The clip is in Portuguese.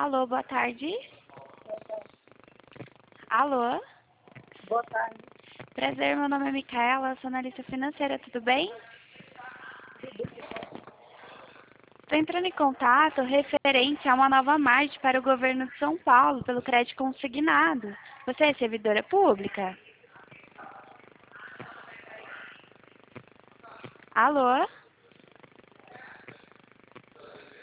Alô, boa tarde. Alô? Boa tarde. Prazer, meu nome é Micaela, sou analista financeira, tudo bem? Estou entrando em contato referente a uma nova margem para o governo de São Paulo pelo crédito consignado. Você é servidora pública? Alô?